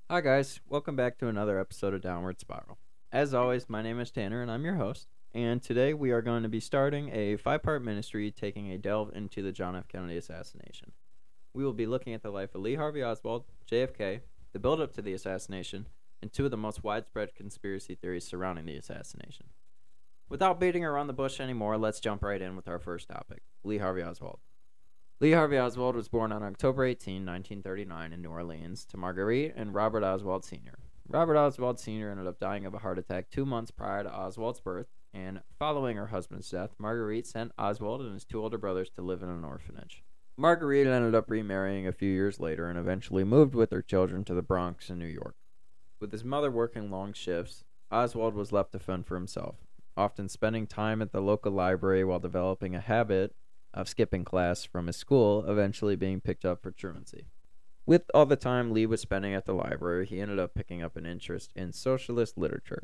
Hi, guys. Welcome back to another episode of Downward Spiral. As always, my name is Tanner and I'm your host. And today we are going to be starting a 5-part ministry taking a delve into the John F. Kennedy assassination. We will be looking at the life of Lee Harvey Oswald, JFK, the build up to the assassination, and two of the most widespread conspiracy theories surrounding the assassination. Without beating around the bush anymore, let's jump right in with our first topic Lee Harvey Oswald. Lee Harvey Oswald was born on October 18, 1939, in New Orleans to Marguerite and Robert Oswald Sr. Robert Oswald Sr. ended up dying of a heart attack 2 months prior to Oswald's birth, and following her husband's death, Marguerite sent Oswald and his two older brothers to live in an orphanage. Marguerite ended up remarrying a few years later and eventually moved with her children to the Bronx in New York. With his mother working long shifts, Oswald was left to fend for himself, often spending time at the local library while developing a habit of skipping class from his school, eventually being picked up for truancy. With all the time Lee was spending at the library, he ended up picking up an interest in socialist literature.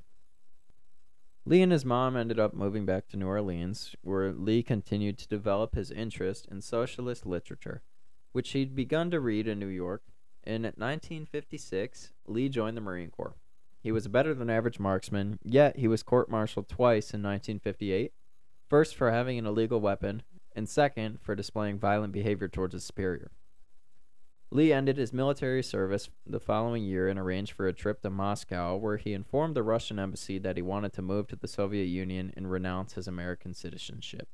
Lee and his mom ended up moving back to New Orleans, where Lee continued to develop his interest in socialist literature, which he'd begun to read in New York. In 1956, Lee joined the Marine Corps. He was a better than average marksman, yet he was court-martialed twice in 1958, first for having an illegal weapon, and second, for displaying violent behavior towards his superior. Lee ended his military service the following year and arranged for a trip to Moscow, where he informed the Russian embassy that he wanted to move to the Soviet Union and renounce his American citizenship.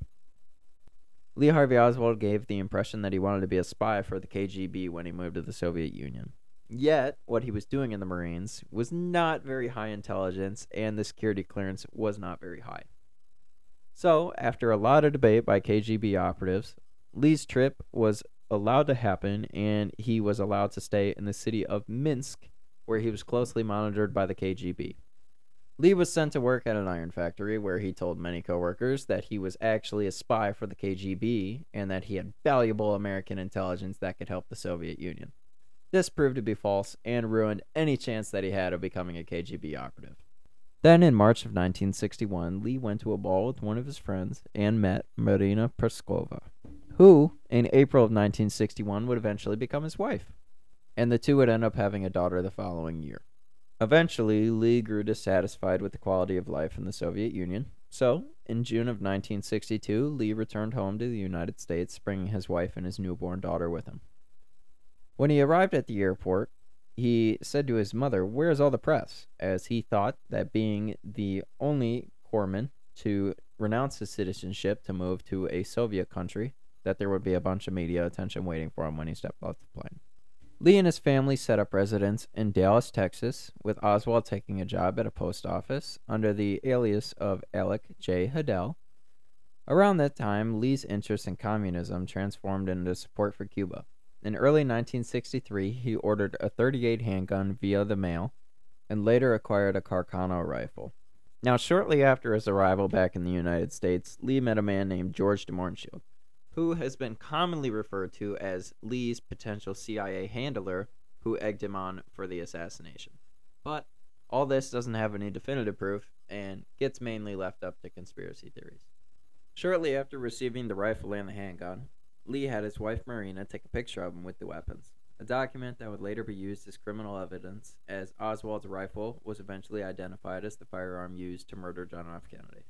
Lee Harvey Oswald gave the impression that he wanted to be a spy for the KGB when he moved to the Soviet Union. Yet, what he was doing in the Marines was not very high intelligence, and the security clearance was not very high. So, after a lot of debate by KGB operatives, Lee's trip was allowed to happen, and he was allowed to stay in the city of Minsk, where he was closely monitored by the KGB. Lee was sent to work at an iron factory, where he told many coworkers that he was actually a spy for the KGB and that he had valuable American intelligence that could help the Soviet Union. This proved to be false and ruined any chance that he had of becoming a KGB operative. Then, in March of 1961, Lee went to a ball with one of his friends and met Marina Preskova, who, in April of 1961, would eventually become his wife, and the two would end up having a daughter the following year. Eventually, Lee grew dissatisfied with the quality of life in the Soviet Union, so, in June of 1962, Lee returned home to the United States, bringing his wife and his newborn daughter with him. When he arrived at the airport, he said to his mother, "Where's all the press?" as he thought that being the only corpsman to renounce his citizenship to move to a Soviet country, that there would be a bunch of media attention waiting for him when he stepped off the plane. Lee and his family set up residence in Dallas, Texas, with Oswald taking a job at a post office under the alias of Alec J. Hadell. Around that time, Lee's interest in communism transformed into support for Cuba. In early 1963, he ordered a .38 handgun via the mail and later acquired a Carcano rifle. Now, shortly after his arrival back in the United States, Lee met a man named George de Mohrenschildt, who has been commonly referred to as Lee's potential CIA handler who egged him on for the assassination. But all this doesn't have any definitive proof and gets mainly left up to conspiracy theories. Shortly after receiving the rifle and the handgun, Lee had his wife Marina take a picture of him with the weapons, a document that would later be used as criminal evidence, as Oswald's rifle was eventually identified as the firearm used to murder John F. Kennedy.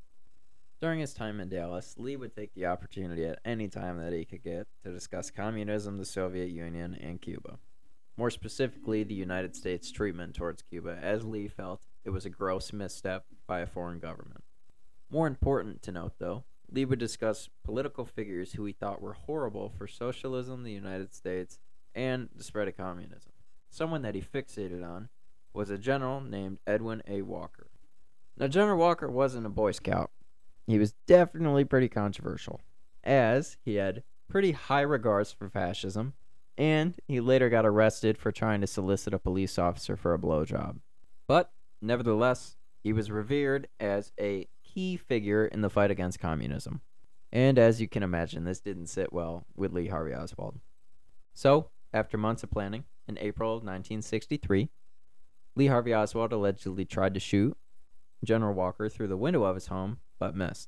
During his time in Dallas, Lee would take the opportunity at any time that he could get to discuss communism, the Soviet Union, and Cuba. More specifically, the United States' treatment towards Cuba, as Lee felt it was a gross misstep by a foreign government. More important to note, though, Lee would discuss political figures who he thought were horrible for socialism, the United States, and the spread of communism. Someone that he fixated on was a general named Edwin A. Walker. Now, General Walker wasn't a Boy Scout. He was definitely pretty controversial, as he had pretty high regards for fascism, and he later got arrested for trying to solicit a police officer for a blowjob. But, nevertheless, he was revered as a key figure in the fight against communism. And as you can imagine, this didn't sit well with Lee Harvey Oswald. So, after months of planning, in April of 1963, Lee Harvey Oswald allegedly tried to shoot General Walker through the window of his home, but missed.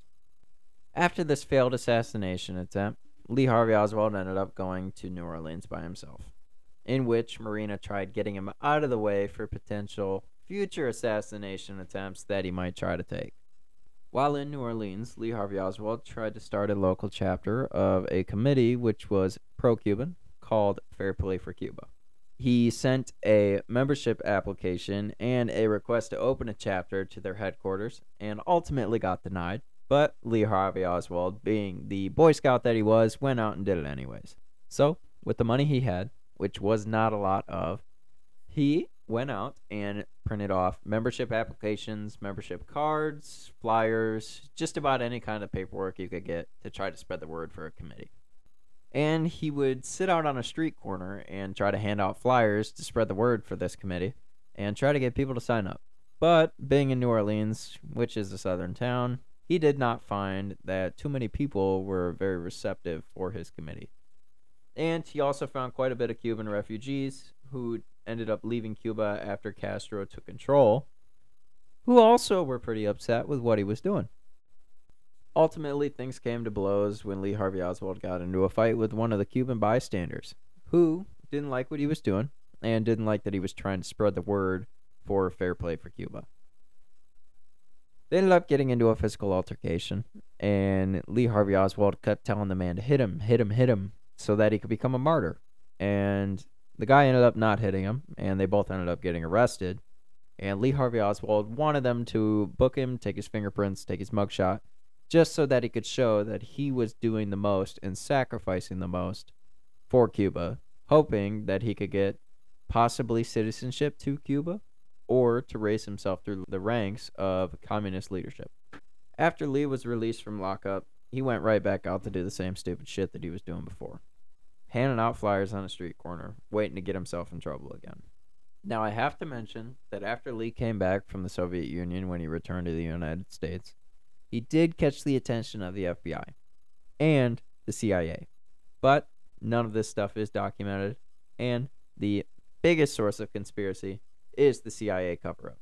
After this failed assassination attempt, Lee Harvey Oswald ended up going to New Orleans by himself. in which Marina tried getting him out of the way for potential future assassination attempts that he might try to take. While in New Orleans, Lee Harvey Oswald tried to start a local chapter of a committee which was pro-Cuban called Fair Play for Cuba. He sent a membership application and a request to open a chapter to their headquarters and ultimately got denied, but Lee Harvey Oswald, being the Boy Scout that he was, went out and did it anyways. So, with the money he had, which was not a lot of, he went out and printed off membership applications, membership cards, flyers, just about any kind of paperwork you could get to try to spread the word for a committee. And he would sit out on a street corner and try to hand out flyers to spread the word for this committee and try to get people to sign up. But being in New Orleans, which is a southern town, he did not find that too many people were very receptive for his committee. And he also found quite a bit of Cuban refugees who ended up leaving Cuba after Castro took control, who also were pretty upset with what he was doing. Ultimately, things came to blows when Lee Harvey Oswald got into a fight with one of the Cuban bystanders, who didn't like what he was doing and didn't like that he was trying to spread the word for Fair Play for Cuba. They ended up getting into a physical altercation, and Lee Harvey Oswald kept telling the man to hit him, so that he could become a martyr. And the guy ended up not hitting him, and they both ended up getting arrested. And Lee Harvey Oswald wanted them to book him, take his fingerprints, take his mugshot, just so that he could show that he was doing the most and sacrificing the most for Cuba, hoping that he could get possibly citizenship to Cuba or to raise himself through the ranks of communist leadership. After Lee was released from lockup, he went right back out to do the same stupid shit that he was doing before, handing out flyers on a street corner, waiting to get himself in trouble again. Now, I have to mention that after Lee came back from the Soviet Union when he returned to the United States, he did catch the attention of the FBI and the CIA. But none of this stuff is documented, and the biggest source of conspiracy is the CIA cover-up.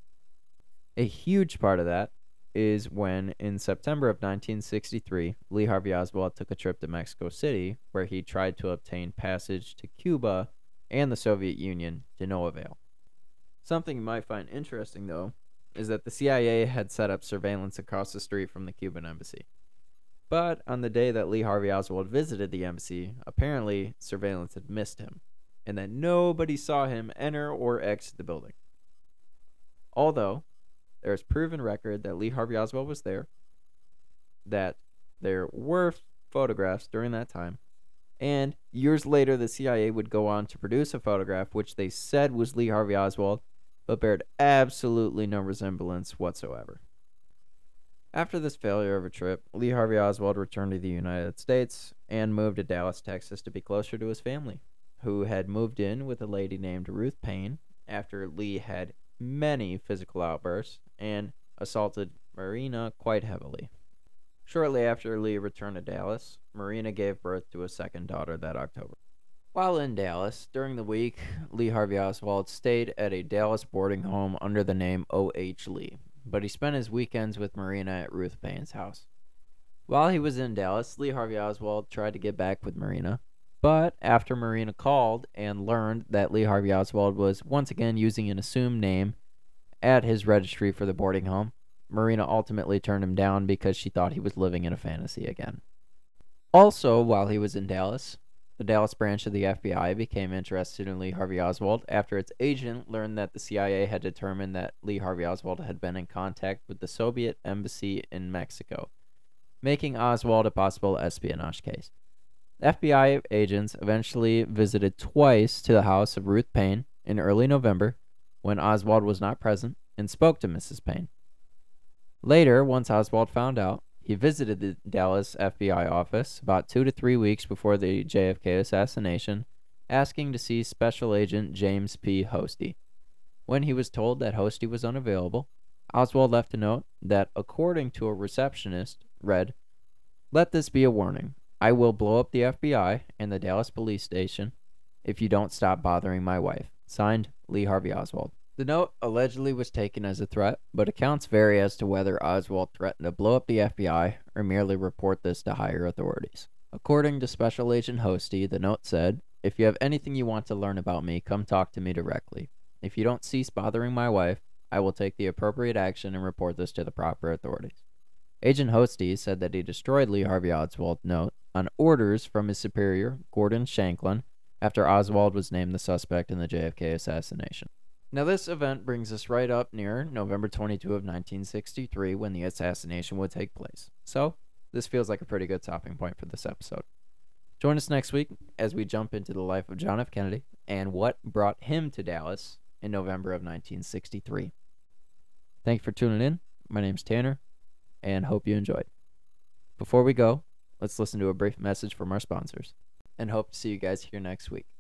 A huge part of that is when, in September of 1963, Lee Harvey Oswald took a trip to Mexico City, where he tried to obtain passage to Cuba and the Soviet Union to no avail. Something you might find interesting, though, is that the CIA had set up surveillance across the street from the Cuban embassy. But on the day that Lee Harvey Oswald visited the embassy, apparently surveillance had missed him, and that nobody saw him enter or exit the building. Although, there is proven record that Lee Harvey Oswald was there, that there were photographs during that time, and years later the CIA would go on to produce a photograph which they said was Lee Harvey Oswald, but bared absolutely no resemblance whatsoever. After this failure of a trip, Lee Harvey Oswald returned to the United States and moved to Dallas, Texas to be closer to his family, who had moved in with a lady named Ruth Paine after Lee had many physical outbursts and assaulted Marina quite heavily. Shortly after Lee returned to Dallas, Marina gave birth to a second daughter that October. While in Dallas, during the week, Lee Harvey Oswald stayed at a Dallas boarding home under the name O.H. Lee, but he spent his weekends with Marina at Ruth Paine's house. While he was in Dallas, Lee Harvey Oswald tried to get back with Marina, but after Marina called and learned that Lee Harvey Oswald was once again using an assumed name at his registry for the boarding home, Marina ultimately turned him down because she thought he was living in a fantasy again. Also, while he was in Dallas, the Dallas branch of the FBI became interested in Lee Harvey Oswald after its agent learned that the CIA had determined that Lee Harvey Oswald had been in contact with the Soviet embassy in Mexico, making Oswald a possible espionage case. FBI agents eventually visited twice to the house of Ruth Paine in early November when Oswald was not present and spoke to Mrs. Paine. Later, once Oswald found out, he visited the Dallas FBI office about 2 to 3 weeks before the JFK assassination, asking to see Special Agent James P. Hosty. When he was told that Hosty was unavailable, Oswald left a note that, according to a receptionist, read, "Let this be a warning. I will blow up the FBI and the Dallas police station if you don't stop bothering my wife. Signed, Lee Harvey Oswald." The note allegedly was taken as a threat, but accounts vary as to whether Oswald threatened to blow up the FBI or merely report this to higher authorities. According to Special Agent Hosty, the note said, If you have anything you want to learn about me, come talk to me directly. If you don't cease bothering my wife, I will take the appropriate action and report this to the proper authorities. Agent Hosty said that he destroyed Lee Harvey Oswald's note on orders from his superior, Gordon Shanklin, after Oswald was named the suspect in the JFK assassination. Now this event brings us right up near November 22 of 1963 when the assassination would take place. So, this feels like a pretty good stopping point for this episode. Join us next week as we jump into the life of John F. Kennedy and what brought him to Dallas in November of 1963. Thank you for tuning in. My name's Tanner, and hope you enjoyed. Before we go, let's listen to a brief message from our sponsors, and hope to see you guys here next week.